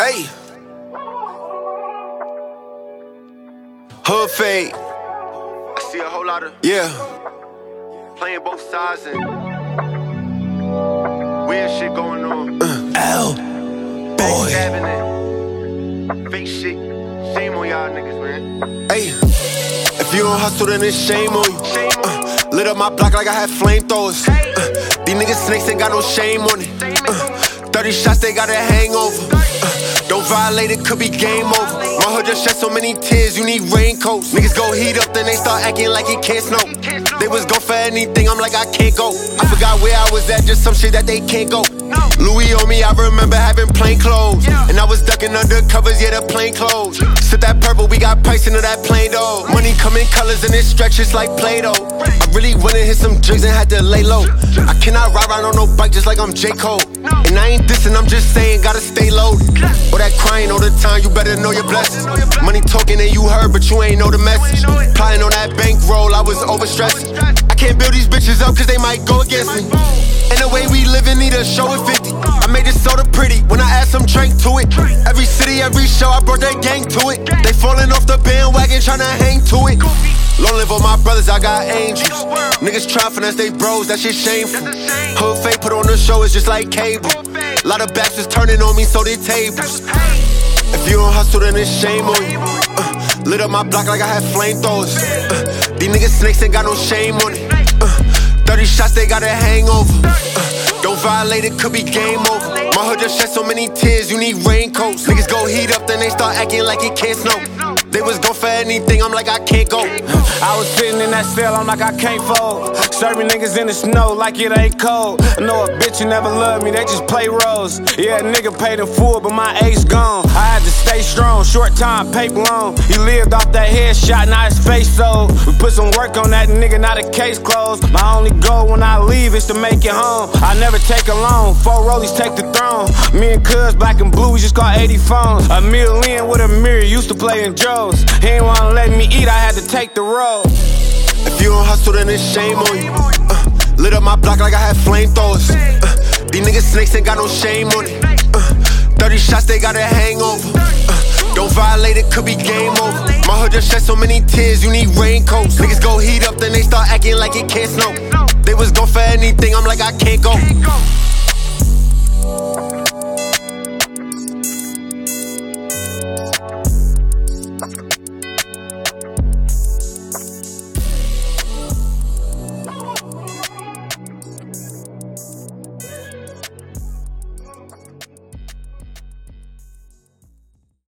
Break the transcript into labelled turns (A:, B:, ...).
A: Hey. Hood fade.
B: I see a whole lot of playing both sides and weird shit going on.
A: L boy.
B: Stabbing it. Fake shit. Shame on y'all niggas, man.
A: Hey. If you don't hustle, then it's shame on you. Lit up my block like I had flamethrowers. These niggas snakes ain't got no shame on it. 30 shots, they got a hangover. Don't violate it, could be game over. My hood just shed so many tears, you need raincoats. Niggas go heat up, then they start acting like it can't snow. They was go for anything, I'm like I can't go. I forgot where I was at, just some shit that they can't go. Louis on me, I remember having plain clothes. And I was ducking under covers, yeah, the plain clothes. Sip that purple, we got price into that plain dough. Money come in colors and it stretches like Play-Doh. I really wanna hit some drinks and had to lay low. I cannot ride around on no bike just like I'm J. Cole. And I ain't dissing, I'm just saying, gotta stay loaded. Or that crying all the time, you better know your blessings. Money talking and you heard, but you ain't know the message. Plotting on that bankroll, I was overstressing. I can't build these bitches up cause they might go against me. And the way we living need a show at 50. I made this soda pretty when I add some drink to it. Every city, every show, I brought that gang to it. They falling off the bandwagon, tryna hang to it. Long live all my brothers, I got angels. Niggas try finesse they bros, that shit shameful. Hood fake put on the show, it's just like cable. Lot of bastards turning on me, so they tables. If you don't hustle, then it's shame on you. Lit up my block like I had flamethrowers. These niggas snakes ain't got no shame on it. 30 shots, they got a hangover. Don't violate it, could be game over. My hood just shed so many tears, you need raincoats. Niggas go heat up, then they start acting like it can't snow. They was go for anything, I'm like I can't go.
C: I was sitting in that cell, I'm like I can't fold. Serving niggas in the snow like it ain't cold. I know a bitch who never loved me, they just play roles. Yeah, a nigga paid in full, but my ace gone. I had to stay strong, short time, paper long. He lived off that headshot, now his face sold. We put some work on that nigga, now the case closed. My only goal when I leave is to make it home. I never take a loan, 4 rollies take the throne. Me and Cuz, black and blue, we just got 80 phones. A million with a mirror, used to play in Joe's. He ain't wanna let me eat, I had to take the road.
A: If you don't hustle, then it's shame on you. Lit up my block like I had flamethrowers. These niggas snakes ain't got no shame on it. 30 shots, they got a hangover. Don't violate it, could be game over. My hood just shed so many tears, you need raincoats. Niggas go heat up, then they start acting like it can't snow. They was go for anything, I'm like I can't go.